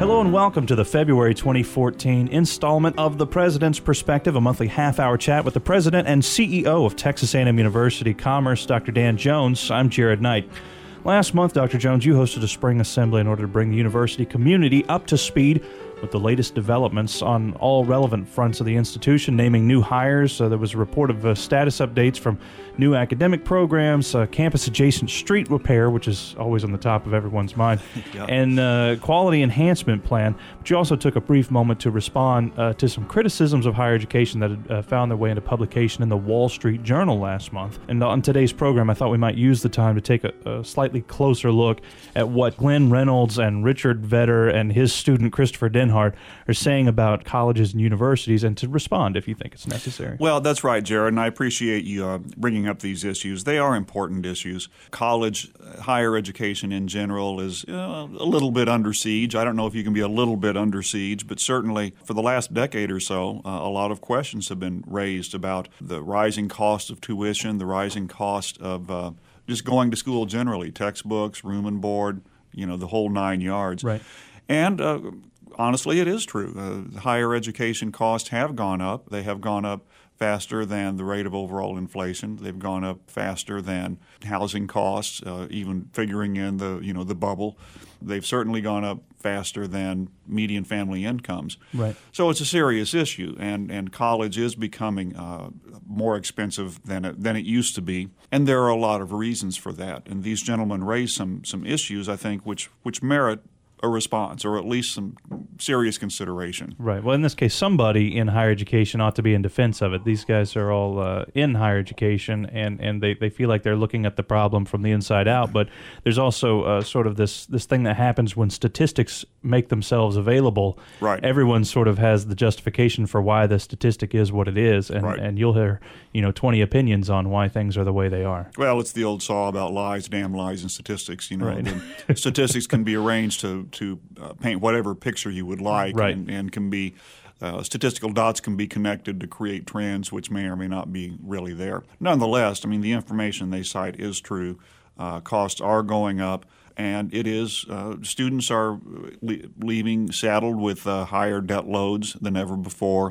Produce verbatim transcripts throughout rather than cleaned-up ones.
Hello and welcome to the February twenty fourteen installment of The President's Perspective, a monthly half-hour chat with the President and C E O of Texas A and M University Commerce, Doctor Dan Jones. I'm Jared Knight. Last month, Doctor Jones, you hosted a spring assembly in order to bring the university community up to speed with the latest developments on all relevant fronts of the institution, naming new hires. Uh, there was a report of uh, status updates from new academic programs, uh, campus-adjacent street repair, which is always on the top of everyone's mind, yeah. and uh, quality enhancement plan. But you also took a brief moment to respond uh, to some criticisms of higher education that had uh, found their way into publication in the Wall Street Journal last month. And on today's program, I thought we might use the time to take a, a slightly closer look at what Glenn Reynolds and Richard Vedder and his student Christopher Denhart are saying about colleges and universities, and to respond if you think it's necessary. Well, that's right, Jared, and I appreciate you uh, bringing up these issues. They are important issues. College, uh, higher education in general is uh, a little bit under siege. I don't know if you can be a little bit under siege, but certainly for the last decade or so, uh, a lot of questions have been raised about the rising cost of tuition, the rising cost of uh, just going to school generally, textbooks, room and board, you know, the whole nine yards. Right. And uh, honestly, it is true. Uh, higher education costs have gone up. They have gone up faster than the rate of overall inflation. They've gone up faster than housing costs, uh, even figuring in the you know the bubble. They've certainly gone up faster than median family incomes. Right. So it's a serious issue, and, and college is becoming uh, more expensive than it, than it used to be. And there are a lot of reasons for that. And these gentlemen raised some some issues, I think, which which merit a response, or at least some serious consideration. Right. Well, in this case, somebody in higher education ought to be in defense of it. These guys are all uh, in higher education, and, and they, they feel like they're looking at the problem from the inside out. But there's also uh, sort of this, this thing that happens when statistics make themselves available. Right. Everyone sort of has the justification for why the statistic is what it is, and, right. and you'll hear you know twenty opinions on why things are the way they are. Well, it's the old saw about lies, damn lies, and statistics. You know, right. the statistics can be arranged to to uh, paint whatever picture you would like, right. and, and can be uh, statistical dots can be connected to create trends which may or may not be really there. Nonetheless, I mean, the information they cite is true. Uh, costs are going up, and it is uh, students are le- leaving saddled with uh, higher debt loads than ever before,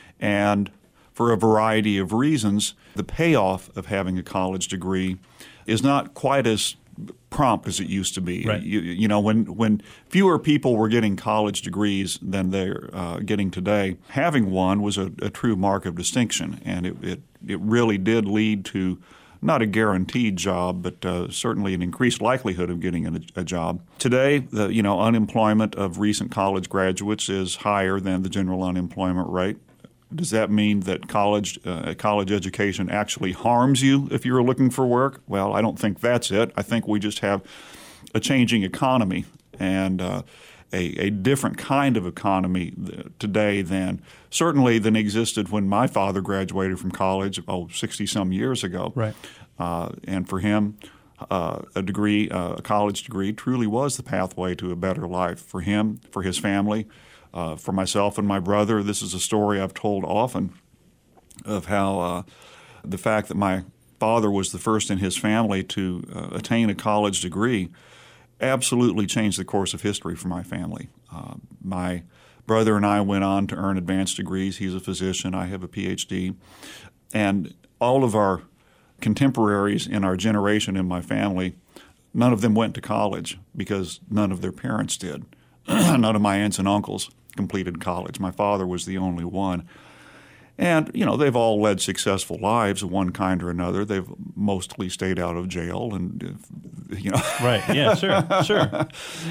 and for a variety of reasons, the payoff of having a college degree is not quite as prompt as it used to be. Right. You, you know, when when fewer people were getting college degrees than they're uh, getting today, having one was a, a true mark of distinction, and it, it, it really did lead to not a guaranteed job, but uh, certainly an increased likelihood of getting a, a job. Today, the you know unemployment of recent college graduates is higher than the general unemployment rate. Does that mean that college uh, college education actually harms you if you're looking for work? Well, I don't think that's it. I think we just have a changing economy and uh, a, a different kind of economy th- today than certainly than existed when my father graduated from college, oh, sixty-some years ago. Right. Uh, and for him, uh, a degree, uh, a college degree, truly was the pathway to a better life for him, for his family. Uh, for myself and my brother, this is a story I've told often of how uh, the fact that my father was the first in his family to uh, attain a college degree absolutely changed the course of history for my family. Uh, my brother and I went on to earn advanced degrees. He's a physician. I have a P H D. And all of our contemporaries in our generation in my family, none of them went to college because none of their parents did. None of my aunts and uncles completed college. My father was the only one. And, you know, they've all led successful lives of one kind or another. They've mostly stayed out of jail and, you know. Right, yeah, sure, sure.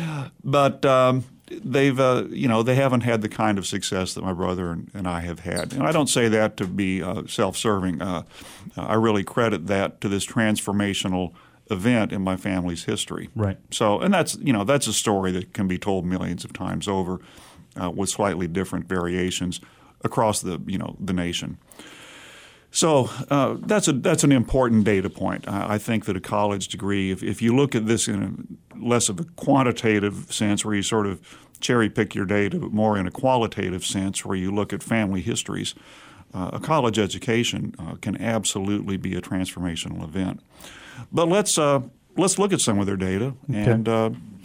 But um, they've, uh, you know, they haven't had the kind of success that my brother and, and I have had. And I don't say that to be uh, self-serving. Uh, I really credit that to this transformational event in my family's history. Right. So, and that's, you know, that's a story that can be told millions of times over uh, with slightly different variations across the, you know, the nation. So uh, that's a that's an important data point. I, I think that a college degree, if, if you look at this in a less of a quantitative sense where you sort of cherry pick your data, but more in a qualitative sense where you look at family histories, uh, a college education uh, can absolutely be a transformational event. But let's uh, let's look at some of their data, okay. and uh,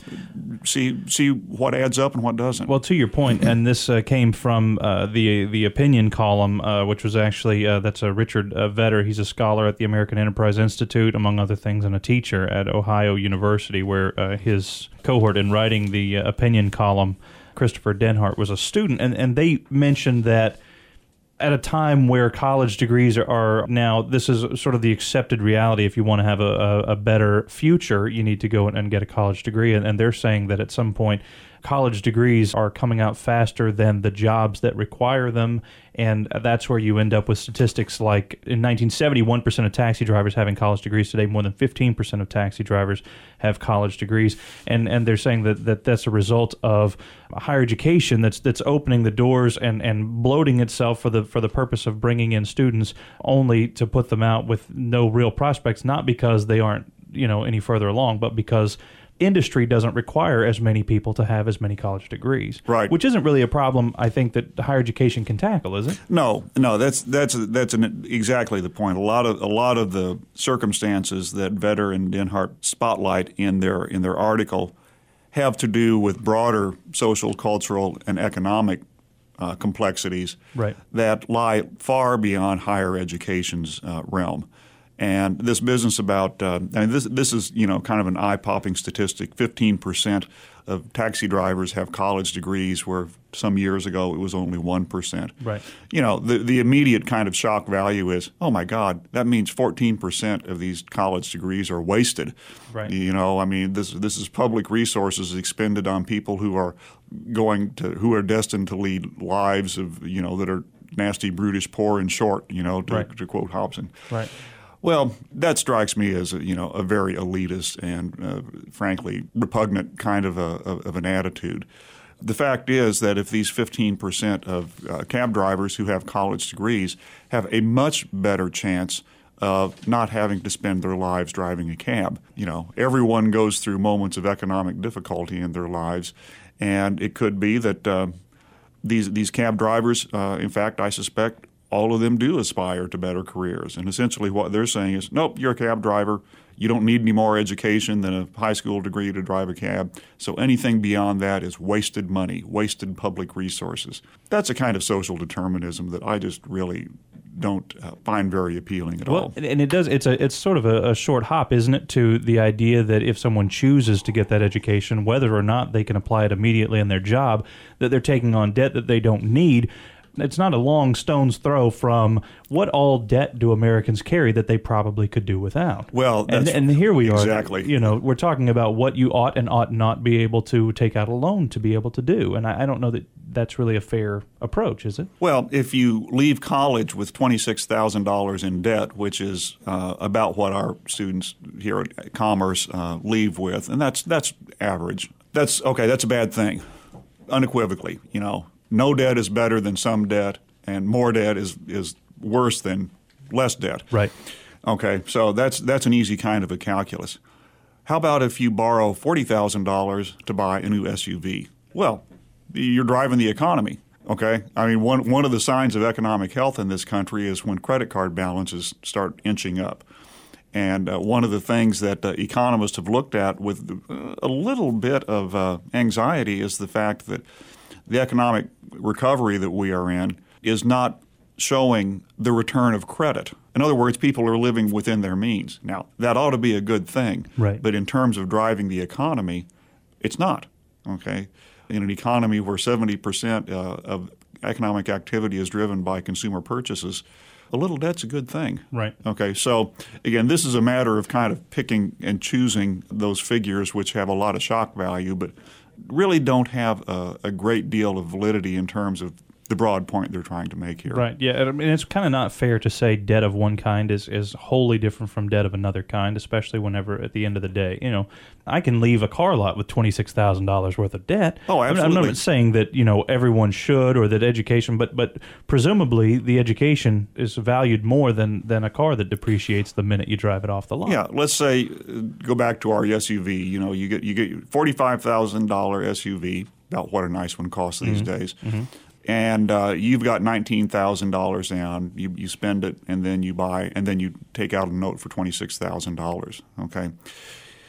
see see what adds up and what doesn't. Well, to your point, and this uh, came from uh, the the opinion column, uh, which was actually uh, that's uh, Richard uh, Vedder. He's a scholar at the American Enterprise Institute, among other things, and a teacher at Ohio University, where uh, his cohort in writing the uh, opinion column, Christopher Denhart, was a student, and and they mentioned that at a time where college degrees are, are now, this is sort of the accepted reality. If you want to have a, a, a better future, you need to go and get a college degree. And, and they're saying that at some point, college degrees are coming out faster than the jobs that require them. And that's where you end up with statistics like in nineteen seventy, one percent of taxi drivers having college degrees. Today, more than fifteen percent of taxi drivers have college degrees. And and they're saying that, that that's a result of higher education that's that's opening the doors and, and bloating itself for the for the purpose of bringing in students only to put them out with no real prospects, not because they aren't, you know, any further along, but because industry doesn't require as many people to have as many college degrees, right? Which isn't really a problem, I think, that higher education can tackle, is it? No, no, that's that's that's an, exactly the point. A lot of a lot of the circumstances that Vedder and Denhart spotlight in their in their article have to do with broader social, cultural, and economic uh, complexities right. that lie far beyond higher education's uh, realm. And this business about, uh, I mean, this this is, you know, kind of an eye-popping statistic. fifteen percent of taxi drivers have college degrees, where some years ago it was only one percent. Right. You know, the, the immediate kind of shock value is, oh, my God, that means fourteen percent of these college degrees are wasted. Right. You know, I mean, this this is public resources expended on people who are going to, who are destined to lead lives of, you know, that are nasty, brutish, poor, and short, you know, to, right. to quote Hobson. Right. Well, that strikes me as a, you know, a very elitist and uh, frankly repugnant kind of a, of an attitude. The fact is that if these fifteen percent of uh, cab drivers who have college degrees have a much better chance of not having to spend their lives driving a cab. You know, everyone goes through moments of economic difficulty in their lives, and it could be that uh, these these cab drivers, uh, in fact, I suspect all of them do aspire to better careers. And essentially what they're saying is, nope, you're a cab driver. You don't need any more education than a high school degree to drive a cab. So anything beyond that is wasted money, wasted public resources. That's a kind of social determinism that I just really don't uh, find very appealing at well, all. And it does. It's a. It's sort of a, a short hop, isn't it, to the idea that if someone chooses to get that education, whether or not they can apply it immediately in their job, that they're taking on debt that they don't need. It's not a long stone's throw from what all debt do Americans carry that they probably could do without. Well, that's and, and here we are. Exactly. You know, we're talking about what you ought and ought not be able to take out a loan to be able to do. And I, I don't know that that's really a fair approach, is it? Well, if you leave college with twenty-six thousand dollars in debt, which is uh, about what our students here at Commerce uh, leave with, and that's that's average. That's okay. That's a bad thing, unequivocally. You know. No debt is better than some debt, and more debt is, is worse than less debt. Right. Okay, so that's that's an easy kind of a calculus. How about if you borrow forty thousand dollars to buy a new S U V? Well, you're driving the economy. Okay, I mean one one of the signs of economic health in this country is when credit card balances start inching up. And uh, one of the things that uh, economists have looked at with a little bit of uh, anxiety is the fact that the economic recovery that we are in is not showing the return of credit. In other words, people are living within their means. Now, that ought to be a good thing. Right. But in terms of driving the economy, it's not. Okay? In an economy where seventy percent uh, of economic activity is driven by consumer purchases, a little debt's a good thing. Right. Okay. So, again, this is a matter of kind of picking and choosing those figures which have a lot of shock value, but really don't have a, a great deal of validity in terms of the broad point they're trying to make here. Right. Yeah. I mean, it's kind of not fair to say debt of one kind is, is wholly different from debt of another kind, especially whenever at the end of the day, you know, I can leave a car lot with twenty-six thousand dollars worth of debt. Oh, absolutely. I'm not saying that, you know, everyone should or that education, but but presumably the education is valued more than, than a car that depreciates the minute you drive it off the lot. Yeah. Let's say, go back to our S U V. You know, you get you get forty-five thousand dollars S U V, about what a nice one costs these mm-hmm. days. Mm-hmm. And uh, you've got nineteen thousand dollars down. You you spend it, and then you buy, and then you take out a note for twenty-six thousand dollars. Okay.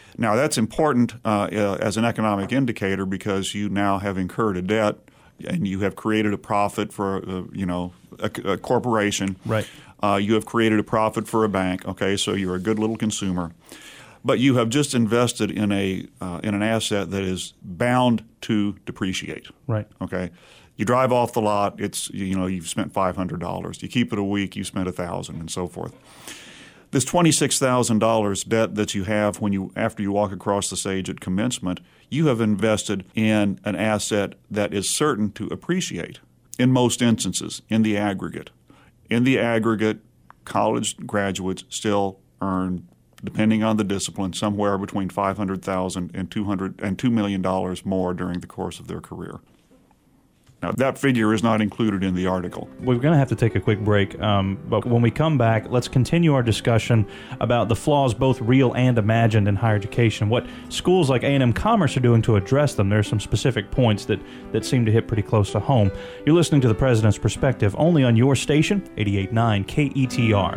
Now, that's important uh, uh, as an economic indicator because you now have incurred a debt and you have created a profit for, uh, you know, a, a corporation. Right. Uh, you have created a profit for a bank. Okay, so you're a good little consumer. But you have just invested in a uh, in an asset that is bound to depreciate. Right. Okay. You drive off the lot. It's you know you've spent five hundred dollars. You keep it a week. You spent a thousand, and so forth. This twenty-six thousand dollars debt that you have when you after you walk across the stage at commencement, you have invested in an asset that is certain to appreciate. In most instances, in the aggregate, in the aggregate, college graduates still earn, depending on the discipline, somewhere between five hundred thousand dollars and two hundred and two million dollars more during the course of their career. Now, that figure is not included in the article. We're going to have to take a quick break, um, but when we come back, let's continue our discussion about the flaws, both real and imagined, in higher education, what schools like A and M Commerce are doing to address them. There are some specific points that, that seem to hit pretty close to home. You're listening to The President's Perspective, only on your station, eighty-eight point nine K E T R.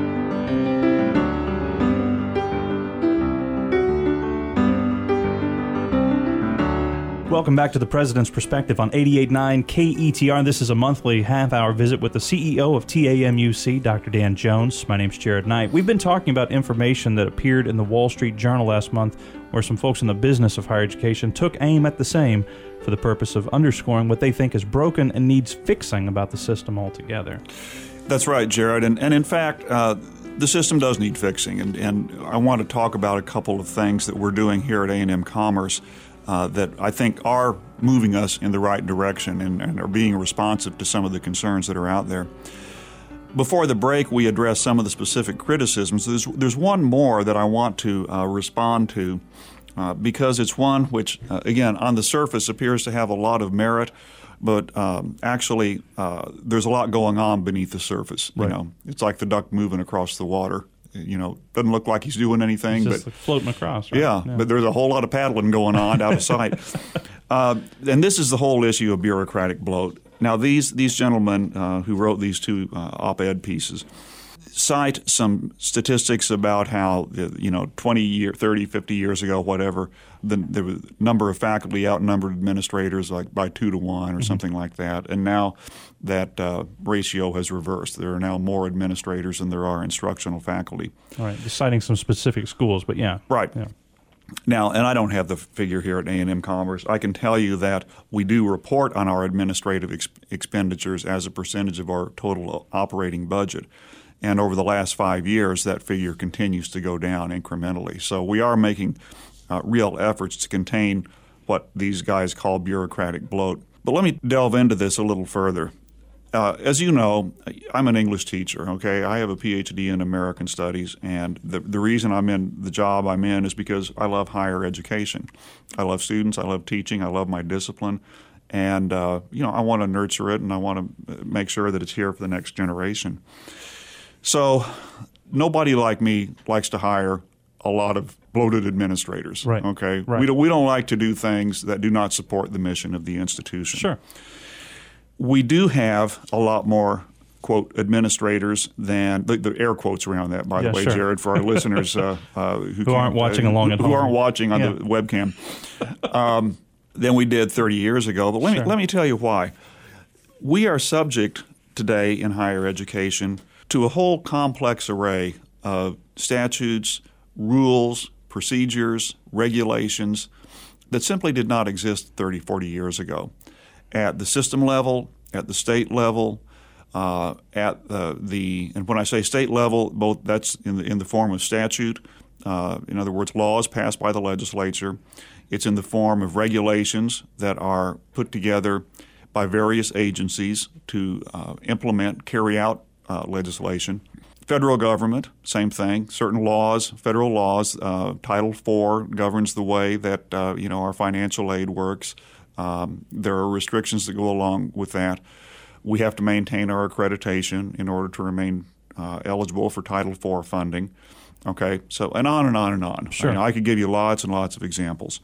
Welcome back to The President's Perspective on eighty-eight point nine K E T R. This is a monthly half-hour visit with the C E O of T A M U C, Doctor Dan Jones. My name's Jared Knight. We've been talking about information that appeared in the Wall Street Journal last month where some folks in the business of higher education took aim at the same for the purpose of underscoring what they think is broken and needs fixing about the system altogether. That's right, Jared. And, and in fact, uh, the system does need fixing. And, and I want to talk about a couple of things that we're doing here at A and M Commerce Uh, that I think are moving us in the right direction and, and are being responsive to some of the concerns that are out there. Before the break, we addressed some of the specific criticisms. There's, there's one more that I want to uh, respond to uh, because it's one which, uh, again, on the surface appears to have a lot of merit, but um, actually uh, there's a lot going on beneath the surface. Right. You know, it's like the duck moving across the water. You know, doesn't look like he's doing anything. He's just but like floating across, right? Yeah, yeah, but there's a whole lot of paddling going on out of sight. Uh, and this is the whole issue of bureaucratic bloat. Now, these these gentlemen uh, who wrote these two uh, op-ed pieces cite some statistics about how, you know, twenty, year, thirty, fifty years ago, whatever, the, the number of faculty outnumbered administrators like by two to one or mm-hmm. something like that. And now that uh, ratio has reversed. There are now more administrators than there are instructional faculty. All right, just citing some specific schools, but yeah. Right. Yeah. Now, and I don't have the figure here at A and M Commerce. I can tell you that we do report on our administrative ex- expenditures as a percentage of our total operating budget. And over the last five years, that figure continues to go down incrementally. So we are making uh, real efforts to contain what these guys call bureaucratic bloat. But let me delve into this a little further. Uh, as you know, I'm an English teacher, okay? I have a P H D in American Studies, and the, the reason I'm in the job I'm in is because I love higher education. I love students, I love teaching, I love my discipline, and, uh, you know, I want to nurture it, and I want to make sure that it's here for the next generation. So nobody like me likes to hire a lot of bloated administrators, right. okay? Right. We, don't, we don't like to do things that do not support the mission of the institution. Sure. We do have a lot more, quote, administrators than the, the air quotes around that, by yeah, the way, sure. Jared, for our listeners uh, uh, who, who aren't watching uh, along at who home. aren't watching on yeah. the webcam, um, than we did thirty years ago. But let sure. me let me tell you why. We are subject today in higher education to a whole complex array of statutes, rules, procedures, regulations that simply did not exist thirty, forty years ago. At the system level, at the state level, uh, at the, the and when I say state level, both that's in the in the form of statute. Uh, in other words, laws passed by the legislature. It's in the form of regulations that are put together by various agencies to uh, implement, carry out uh, legislation. Federal government, same thing. Certain laws, federal laws. Uh, Title four governs the way that uh, you know our financial aid works. Um, there are restrictions that go along with that. We have to maintain our accreditation in order to remain uh, eligible for Title four funding. Okay, so and on and on and on. Sure. I mean, I could give you lots and lots of examples.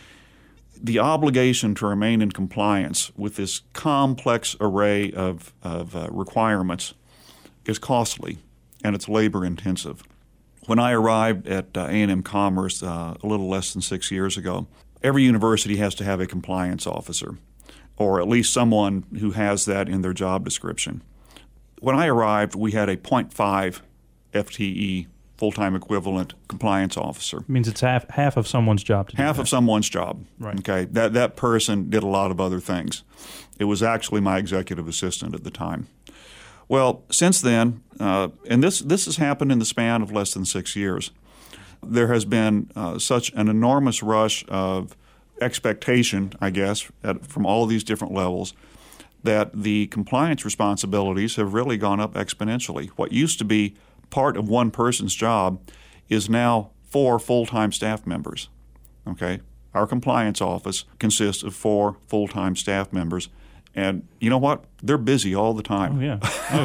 The obligation to remain in compliance with this complex array of, of uh, requirements is costly and it's labor intensive. When I arrived at uh, A and M Commerce uh, a little less than six years ago, every university has to have a compliance officer, or at least someone who has that in their job description. When I arrived, we had a point five F T E, full-time equivalent compliance officer. It means it's half half of someone's job to do Half that. of someone's job. Right. Okay. That that person did a lot of other things. It was actually my executive assistant at the time. Well, since then, uh, and this this has happened in the span of less than six years, there has been uh, such an enormous rush of expectation, I guess, at, from all these different levels, that the compliance responsibilities have really gone up exponentially. What used to be part of one person's job is now four full-time staff members. Okay? Our compliance office consists of four full-time staff members. And you know what? They're busy all the time. Oh, yeah. Oh,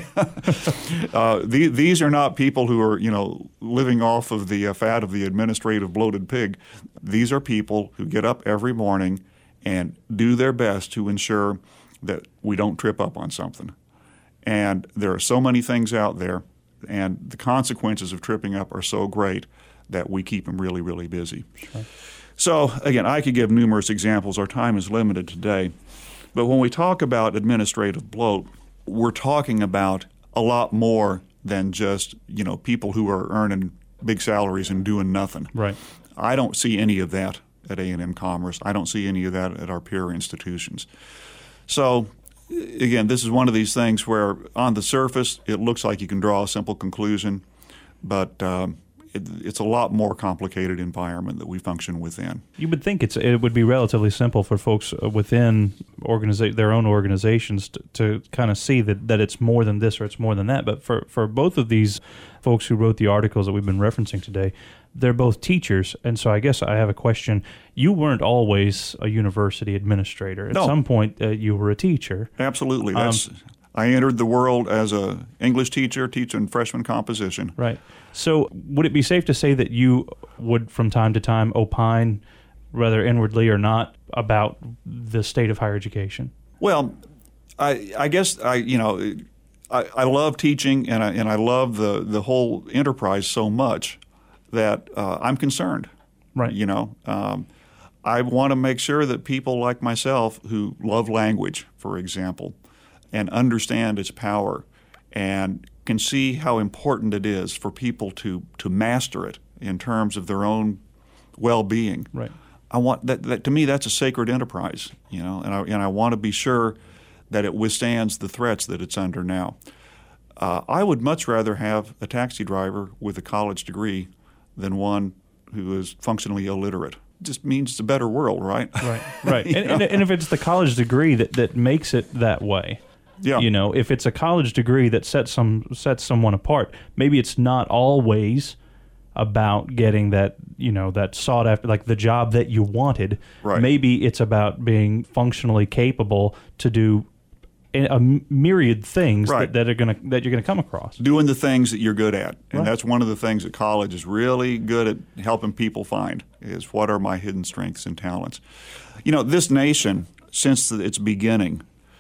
yeah. uh, the, these are not people who are, you know, living off of the uh, fat of the administrative bloated pig. These are people who get up every morning and do their best to ensure that we don't trip up on something. And there are so many things out there, and the consequences of tripping up are so great that we keep them really, really busy. Sure. So, again, I could give numerous examples. Our time is limited today. But when we talk about administrative bloat, we're talking about a lot more than just, you know, people who are earning big salaries and doing nothing. Right. I don't see any of that at A and M Commerce. I don't see any of that at our peer institutions. So, again, this is one of these things where on the surface it looks like you can draw a simple conclusion, but um, it, it's a lot more complicated environment that we function within. You would think it's it would be relatively simple for folks within organiza- their own organizations to, to kind of see that, that it's more than this or it's more than that. But for, for both of these folks who wrote the articles that we've been referencing today, they're both teachers. And so I guess I have a question. You weren't always a university administrator. At no. some point, uh, you were a teacher. Absolutely. That's, um, I entered the world as an English teacher, teaching freshman composition. Right. So would it be safe to say that you would, from time to time, opine, whether inwardly or not, about the state of higher education? Well, I, I guess I, you know, I, I love teaching, and I and I love the the whole enterprise so much that uh, I'm concerned. Right. You know, um, I want to make sure that people like myself who love language, for example, and understand its power, and can see how important it is for people to to master it in terms of their own well-being. Right. I want that, that to me that's a sacred enterprise, you know, and I and I want to be sure that it withstands the threats that it's under now. Uh, I would much rather have a taxi driver with a college degree than one who is functionally illiterate. It just means it's a better world, right? Right, right. and, and, and if it's the college degree that, that makes it that way, yeah. you know, if it's a college degree that sets some sets someone apart, maybe it's not always about getting that, you know, that sought after, like the job that you wanted. Right. Maybe it's about being functionally capable to do a myriad things right. that, that are gonna that you're gonna come across. Doing the things that you're good at, and right. that's one of the things that college is really good at helping people find, is what are my hidden strengths and talents. You know, this nation, since its beginning,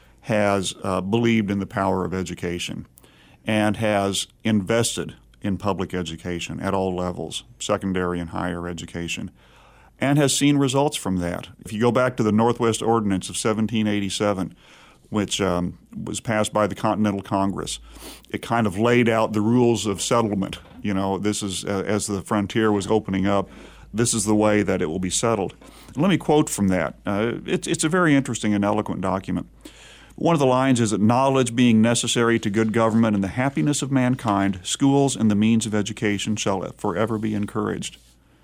has uh, believed in the power of education and has invested in public education at all levels, secondary and higher education, and has seen results from that. If you go back to the Northwest Ordinance of seventeen eighty-seven, which um, was passed by the Continental Congress, it kind of laid out the rules of settlement. You know, this is, uh, as the frontier was opening up, this is the way that it will be settled. And let me quote from that. Uh, it's, it's a very interesting and eloquent document. One of the lines is that knowledge being necessary to good government and the happiness of mankind, schools and the means of education shall forever be encouraged.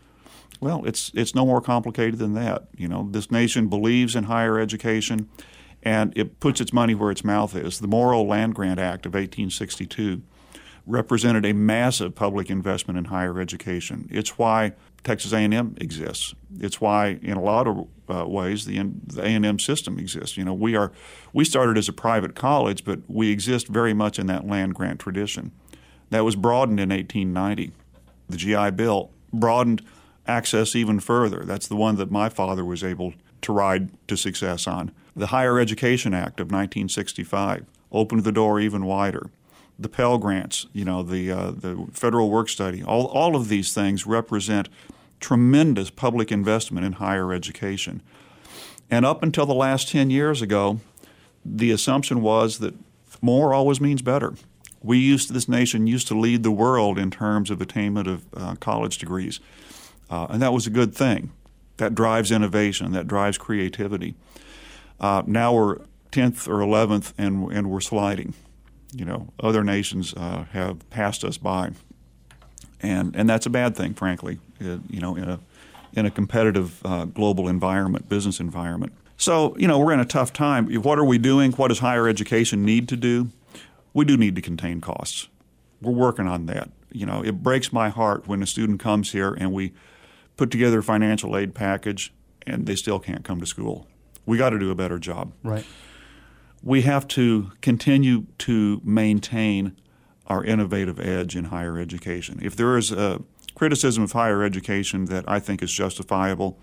Well, it's it's no more complicated than that. You know, this nation believes in higher education, and it puts its money where its mouth is. The Morrill Land Grant Act of eighteen sixty-two represented a massive public investment in higher education. It's why Texas A and M exists. It's why, in a lot of uh, ways, the, the A and M system exists. You know, we are we started as a private college, but we exist very much in that land grant tradition. That was broadened in eighteen ninety. The G I Bill broadened access even further. That's the one that my father was able to ride to success on. The Higher Education Act of nineteen sixty-five opened the door even wider. the Pell Grants, you know, the uh, the federal work study, all, all of these things represent tremendous public investment in higher education. And up until the last ten years ago, the assumption was that more always means better. We used, this nation used to lead the world in terms of attainment of uh, college degrees, uh, and that was a good thing. That drives innovation, that drives creativity. Uh, now we're tenth or eleventh, and and we're sliding. You know, other nations uh, have passed us by, and and that's a bad thing, frankly. Uh, you know, in a in a competitive uh, global environment, business environment. So, you know, we're in a tough time. What are we doing? What does higher education need to do? We do need to contain costs. We're working on that. You know, it breaks my heart when a student comes here and we put together a financial aid package and they still can't come to school. We got to do a better job. Right. We have to continue to maintain our innovative edge in higher education. If there is a criticism of higher education that I think is justifiable,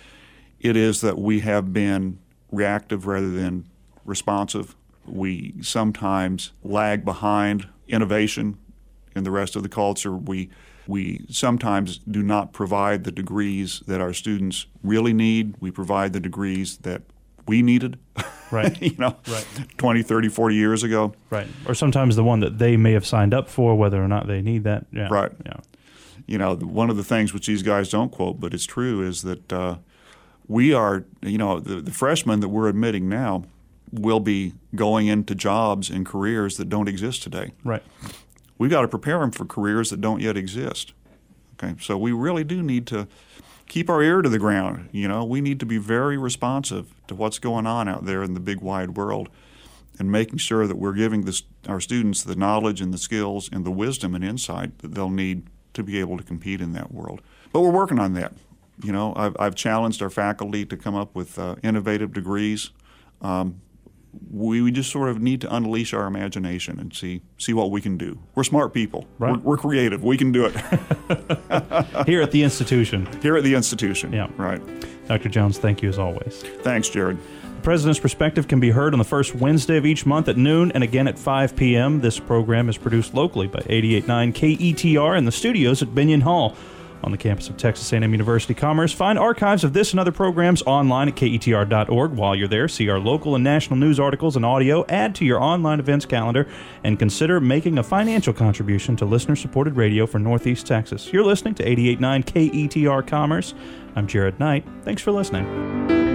it is that we have been reactive rather than responsive. We sometimes lag behind innovation in the rest of the culture. We we sometimes do not provide the degrees that our students really need. We provide the degrees that we needed, right? you know, right. twenty, thirty, forty years ago. Right. Or sometimes the one that they may have signed up for, whether or not they need that. Yeah. Right. Yeah. You know, one of the things which these guys don't quote, but it's true, is that uh, we are, you know, the, the freshmen that we're admitting now will be going into jobs and careers that don't exist today. Right. We've got to prepare them for careers that don't yet exist. Okay, so we really do need to keep our ear to the ground. You know, we need to be very responsive to what's going on out there in the big wide world, and making sure that we're giving this, our students the knowledge and the skills and the wisdom and insight that they'll need to be able to compete in that world. But we're working on that. You know, I've, I've challenged our faculty to come up with uh, innovative degrees. Um, we, we just sort of need to unleash our imagination and see see what we can do. We're smart people. Right. We're, we're creative. We can do it. Here at the institution. Here at the institution. Yeah. Right. Doctor Jones, thank you as always. Thanks, Jared. The President's Perspective can be heard on the first Wednesday of each month at noon and again at five p.m. This program is produced locally by eighty-eight point nine K E T R in the studios at Binion Hall on the campus of Texas A and M University Commerce. Find archives of this and other programs online at K E T R dot org. While you're there, see our local and national news articles and audio, add to your online events calendar, and consider making a financial contribution to listener-supported radio for Northeast Texas. You're listening to eighty-eight point nine K E T R Commerce. I'm Jared Knight. Thanks for listening.